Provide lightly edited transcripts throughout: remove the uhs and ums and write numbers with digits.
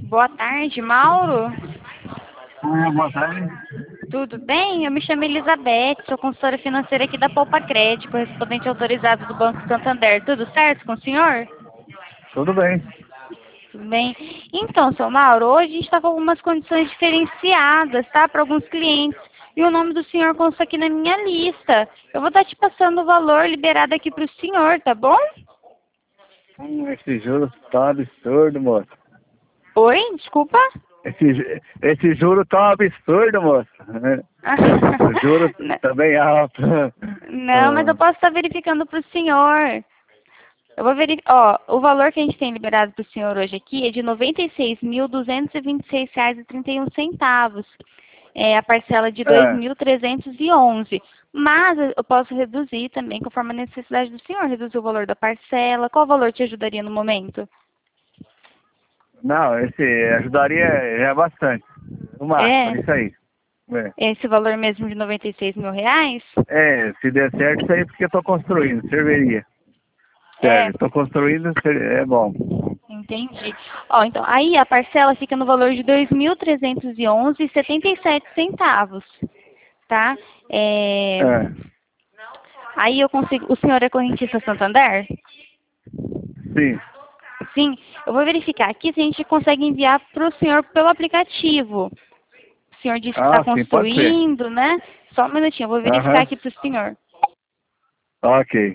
Boa tarde, Mauro. Boa tarde. Tudo bem? Eu me chamo Elizabeth, sou consultora financeira aqui da Poupa Crédito, correspondente autorizado do Banco Santander. Tudo certo com o senhor? Tudo bem. Tudo bem? Então, seu Mauro, hoje a gente está com algumas condições diferenciadas, tá? Para alguns clientes. E o nome do senhor consta aqui na minha lista. Eu vou estar te passando o valor liberado aqui para o senhor, tá bom? Esse juro tá absurdo, moço. Oi? Desculpa? Esse juro tá absurdo, moço. O juro tá bem alto. Não, mas eu posso estar verificando para o senhor. Eu vou verificar. Ó, o valor que a gente tem liberado para o senhor hoje aqui é de R$ 96.226,31. É a parcela de É. 2.311. Mas eu posso reduzir também conforme a necessidade do senhor. Reduzir o valor da parcela. Qual valor te ajudaria no momento? Não, esse ajudaria já bastante. O máximo, É, isso aí. esse valor mesmo de R$ 96.000? Se der certo, isso aí porque eu tô construindo, serviria. É, Serve, tô construindo, é bom. entendi. Ó, então, aí a parcela fica no valor de R$ 2.311,77, tá? É, É, aí eu consigo. O senhor é correntista Santander? sim. Sim, eu vou verificar aqui se a gente consegue enviar para o senhor pelo aplicativo. O senhor disse que está Ah, sim, pode ser. construindo, né? Só um minutinho, eu vou verificar Aham, aqui para o senhor. ok.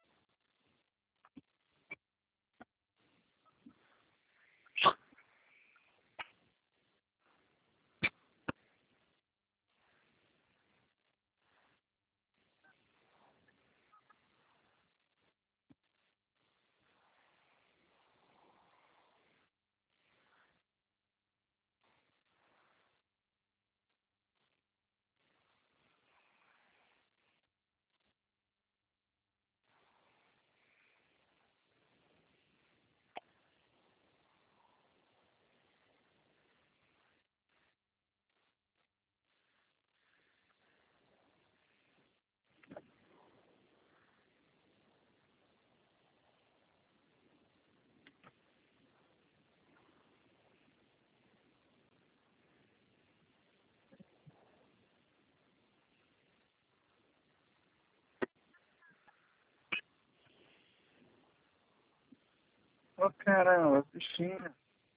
Ô, caramba, bichinho.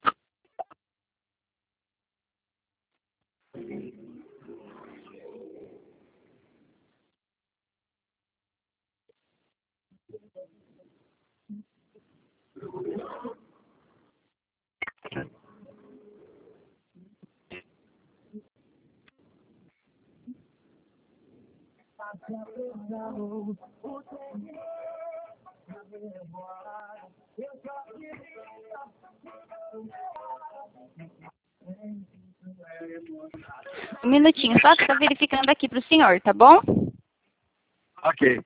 Um minutinho, só que estou verificando aqui para o senhor, tá bom? Ok.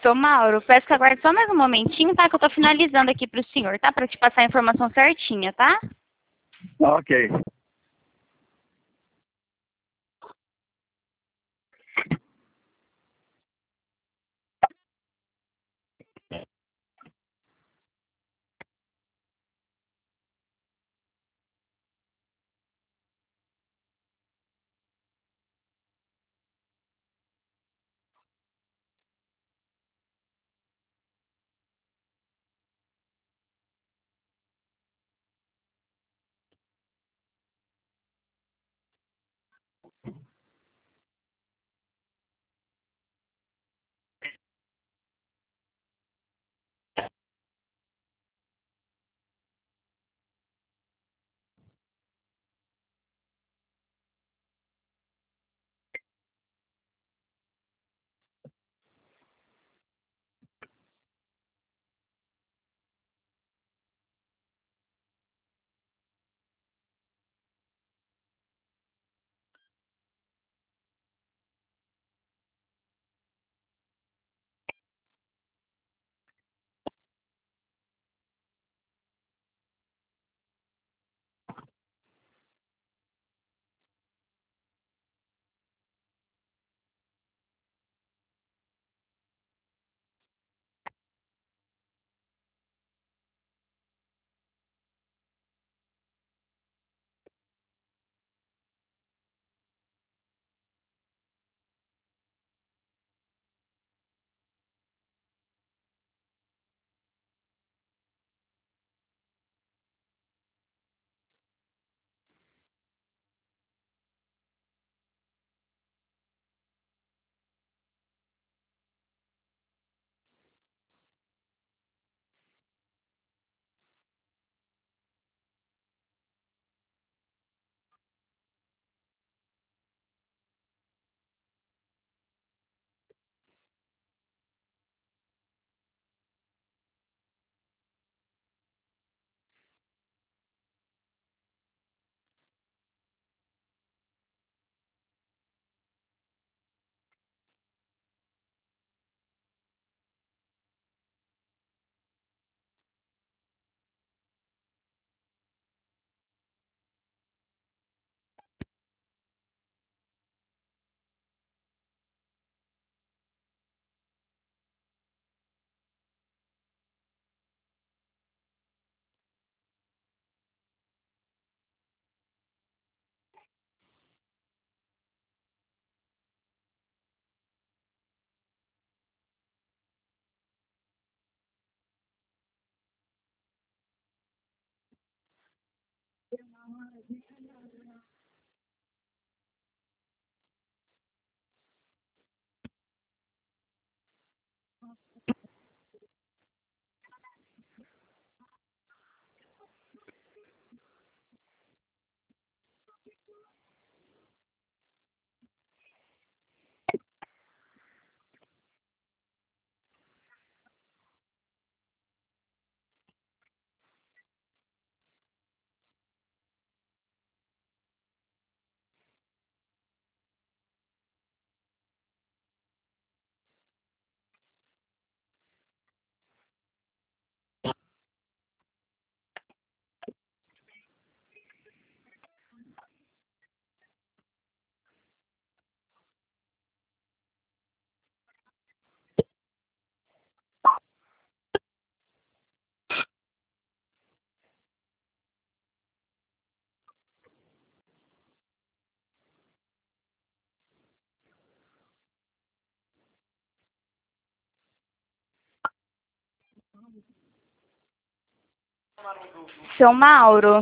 Seu Mauro, peço que aguarde só mais um momentinho, tá? Que eu tô finalizando aqui pro senhor, tá? Pra te passar a informação certinha, tá? Ok. Seu Mauro.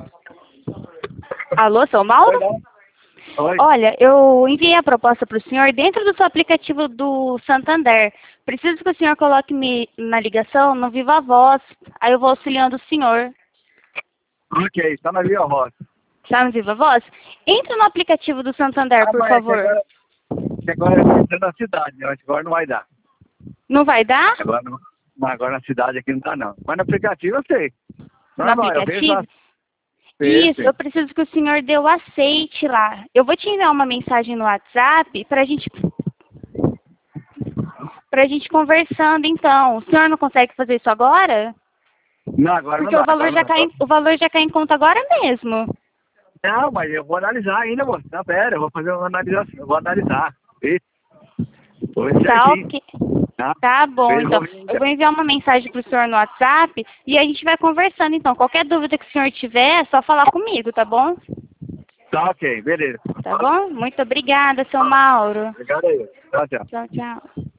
Alô, seu Oi, Mauro? não? Oi. Olha, eu enviei a proposta para o senhor dentro do seu aplicativo do Santander. Preciso que o senhor coloque me na ligação no Viva Voz. Aí eu vou auxiliando o senhor. Ok, está na Via Roça. Tá no Viva Voz? Entra no aplicativo do Santander, por Mas é favor. que agora é dentro da cidade, né? Agora não vai dar. Não vai dar? Agora, não, mas agora na cidade aqui não dá, não. Mas no aplicativo eu sei. No Normal, eu vejo aplicativo? lá. Isso, Sim. eu preciso que o senhor dê o aceite lá. Eu vou te enviar uma mensagem no WhatsApp pra gente. pra gente conversando, então. O senhor não consegue fazer isso agora? Não, agora Porque não o dá. valor, o valor já cai em conta agora mesmo. Não, mas eu vou analisar ainda, moço. Não, pera, eu vou fazer uma analisação. Eu vou analisar. Isso. Vou ver Tá certinho. ok. Tá? Tá bom, Eu então. vou ver. Eu vou enviar uma mensagem pro senhor no WhatsApp e a gente vai conversando, então. Qualquer dúvida que o senhor tiver, é só falar comigo, tá bom? Tá ok, beleza. Tá bom? Muito obrigada, seu Mauro. Obrigado aí. Tchau, tchau. Tchau, tchau.